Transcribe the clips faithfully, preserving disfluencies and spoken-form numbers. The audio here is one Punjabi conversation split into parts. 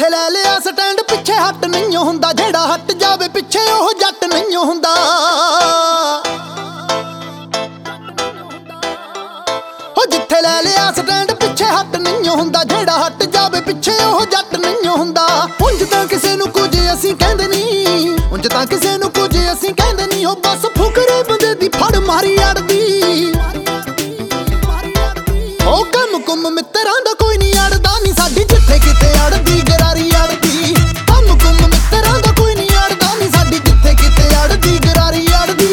ਜਿੱਥੇ ਲੈ ਲਿਆ ਸਟੈਂਡ ਪਿੱਛੇ ਹੱਟ ਨਹੀਂ ਹੁੰਦਾ, ਜਿਹੜਾ ਹਟ ਜਾਵੇ ਪਿੱਛੇ ਉਹ ਜੱਟ ਨਹੀਂ ਹੁੰਦਾ। ਉਹ ਜਿੱਥੇ ਲੈ ਲਿਆ ਸਟੈਂਡ ਪਿੱਛੇ ਹੱਟ ਨਹੀਂ ਹੁੰਦਾ, ਜਿਹੜਾ ਹਟ ਜਾਵੇ ਪਿੱਛੇ ਉਹ ਜੱਟ ਨਹੀਂ ਹੁੰਦਾ। ਉਂਝ ਤਾਂ ਕਿਸੇ ਨੂੰ ਕੁਝ ਅਸੀਂ ਕਹਿੰਦੇ ਨਹੀਂ, ਉਂਝ ਤਾਂ ਕਿਸੇ ਨੂੰ ਕੁਝ ਅਸੀਂ ਕਹਿੰਦੇ ਨਹੀਂ, ਉਹ ਬਸ ਫੁਕਰੇ ਬੰਦੇ ਦੀ ਫੜ ਮਾਰੀ ਅੜਦੀ। ਉਹ ਕੰਮ ਕੁੰਮ ਮਿੱਤਰਾਂ ਦਾ ਕੋਈ ਨਹੀਂ ਅੜਦਾ ਨੀ ਸਾਡੀ, ਜਿੱਥੇ ਕਿਤੇ ਅੜਦੀ ਗਰਾਰੀ ਅੜਦੀ। ਕੰਮ ਕੁੰਮ ਮਿੱਤਰਾਂ ਦਾ ਕੋਈ ਨਹੀਂ ਅੜਦਾ ਨੀ ਸਾਡੀ, ਜਿੱਥੇ ਕਿਤੇ ਅੜਦੀ ਗਰਾਰੀ ਅੜਦੀ।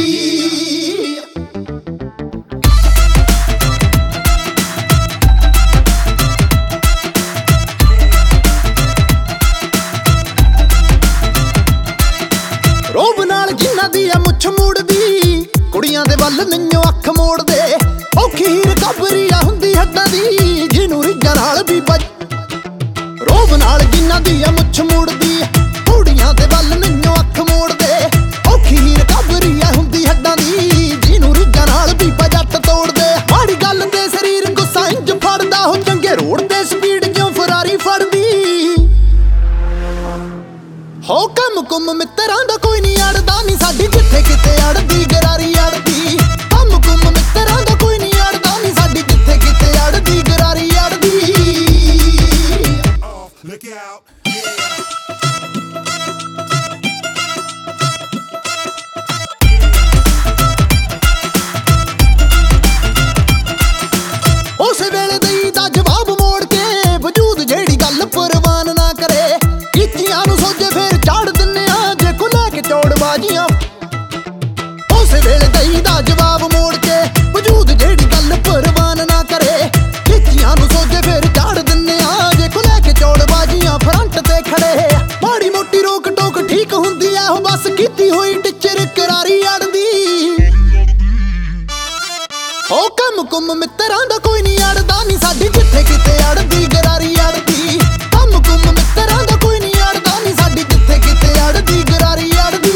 ਰੋਬ ਨਾਲ ਜਿਨ੍ਹਾਂ ਦੀ ਆ ਮੁੱਛ ਮੂੜਦੀ, ਕੁੜੀਆਂ ਦੇ ਵੱਲ ਨਹੀਂਓ ਅੱਖ ਮੋੜਦੇ। ਔਖੀ ਹੀਰ ਕਬਰੀ ਆ ਹੁੰਦੀ ਹੱਡਾਂ ਦੀ, ਜਿਹਨੂੰ ਰਿੱਜਾਂ ਨਾਲ ਵੀ ਬੱਜ। ਰੋਬ ਨਾਲ ਜਿਨ੍ਹਾਂ ਦੀ ਆ ਮੁੱਛ ਮੂੜਦੀ, ਕੁੜੀਆਂ ਦੇ ਵੱਲ ਨਹੀਂਓ ਅੱਖ ਮੋੜਦੇ। ਔਖੀ ਹੀਰ ਕਬਰੀ ਆ ਹੁੰਦੀ ਹੱਡਾਂ ਦੀ, ਜਿਹਨੂੰ ਰਿੱਜਾਂ ਨਾਲ ਵੀ ਜੱਟ ਤੋੜਦੇ। ਮਾੜੀ ਗੱਲ ਤੇ ਸਰੀਰ ਗੁੱਸਾ ਇੰਜ ਫੜਦਾ, ਉਹ ਚੰਗੇ ਰੋਡ ਤੇ ਸਪੀਡ ਜਿਉਂ ਫਰਾਰੀ ਫੜਦੀ। ਹੋ ਕੰਮ ਕੁੰਮ ਮਿੱਤਰਾਂ ਦਾ ਕੋਈ ਨਹੀਂ ਅੜਦਾ ਨੀ ਸਾਡੀ, ਜਿੱਥੇ ਕਿਤੇ ਅੜਦੀ ਗਰਾਰੀ ਅੜਦੀ। ਕੰਮ ਕੁੰਮ ਮਿੱਤਰਾਂ ਦਾ ਕੋਈ ਨਹੀਂ ਅੜਦਾ ਨੀ ਸਾਡੀ, ਜਿੱਥੇ ਕਿਤੇ ਅੜਦੀ ਗਰਾਰੀ ਅੜਦੀ। Look out. ਉਸੇ ਵੇਲੇ ਦਈ ਦਾ ਜਵਾਬ ਮੋੜ ਕੇ, ਵਜੂਦ ਜਿਹੜੀ ਗੱਲ ਪ੍ਰਵਾਨ ਨਾ ਕਰੇ। ਕੀਤੀਆਂ ਨੂੰ ਸੋਝੇ ਫੇਰ ਝਾੜ ਦਿੰਨੇ ਆ, ਜੇ ਕੋ ਲੈ ਕੇ ਚੌੜਬਾਜ਼ੀਆਂ। ਉਸੇ ਵੇਲੇ ਦਈ ਦਾ ਜਵਾਬ ਮੋੜ ਕੇ, ਵਜੂਦ ਜਿਹੜੀ ਗੱਲ ਪ੍ਰਵਾਨ ਨਾ ਕਰੇ। ਕੀਤੀਆਂ ਨੂੰ ਸੋਝੇ ਫੇਰ ਝਾੜ ਦਿੰਨੇ ਆ, ਜੇ ਕੋ ਲੈ ਕੇ ਚੌੜਬਾਜ਼ੀਆਂ। ਫਰੰਟ ਤੇ ਖੜੇ ਮਾੜੀ ਮੋਟੀ ਰੋਕ ਟੋਕ ਠੀਕ ਹੁੰਦੀ ਆ, ਉਹ ਬਸ ਕੀਤੀ ਹੋਈ ਟਿੱਚਰ ਕਰਾਰੀ ਅੜਦੀ। ਹੋ ਕੰਮ ਕੁੰਮ ਮਿੱਤਰਾਂ ਦਾ ਕੋਈ ਨਹੀਂ ਅੜਦਾ ਨੀ ਸਾਡੀ, ਜਿੱਥੇ ਕਿਤੇ ਅੜਦੀ ਗਰਾਰੀ ਅੜਦੀ। ਕੰਮ ਕੁੰਮ ਮਿੱਤਰਾਂ ਦਾ ਕੋਈ ਨਹੀਂ ਅੜਦਾ ਨੀ ਸਾਡੀ, ਜਿੱਥੇ ਕਿਤੇ ਅੜਦੀ ਗਰਾਰੀ ਅੜਦੀ।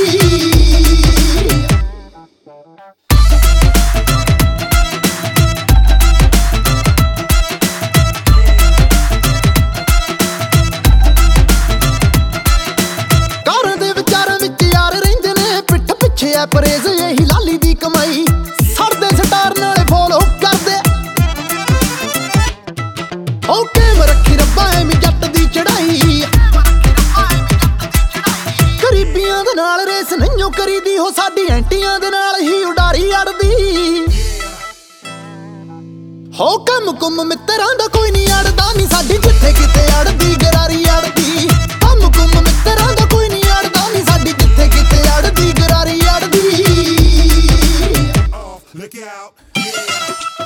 ਕਾਰਾਂ ਦੇ ਵਿਚਾਰਾਂ ਵਿੱਚ ਯਾਰ ਰਹਿੰਦੇ ਨੇ, ਪਿੱਠ ਪਿੱਛੇ ਐ ਪਰੇਜ਼ ਇਹੀ ਲਾਲੀ ਦੀ ਕਮਾਈ। ਸੜਦੇ ਸਟਾਰ ਨਾਲੇ ਫੋਲੋ ਕਰਦੇ, ਹੋ ਕੇਮ ਰੱਖੀ ਰੱਬਾ ਐਵੇਂ ਜੱਟ ਦੀ ਚੜਾਈ। ਗਰੀਬੀਆਂ ਦੇ ਨਾਲ ਰੇਸ ਨਹੀਂਓ ਕਰੀਦੀ, ਹੋ ਸਾਡੀ ਐਂਟੀਆਂ ਦੇ ਨਾਲ ਹੀ ਉਡਾਰੀ ਅੜਦੀ। ਹੋ ਕੰਮ ਕੁੰਮ ਮਿੱਤਰਾਂ ਦਾ ਕੋਈ ਨਹੀਂ ਅੜਦਾ ਨੀ ਸਾਡੀ, ਜਿੱਥੇ ਕਿਤੇ ਅੜਦੀ ਗਰਾਰੀ ਅੜਦੀ। ਕੰਮ ਕੁੰਮ ਮਿੱਤਰਾਂ ਦਾ ਕੋਈ ਨਹੀਂ ਅੜਦਾ ਨੀ ਸਾਡੀ, ਜਿੱਥੇ ਕਿਤੇ ਅੜਦੀ ਗਰਾਰੀ ਅੜਦੀ। Look out. Yeah.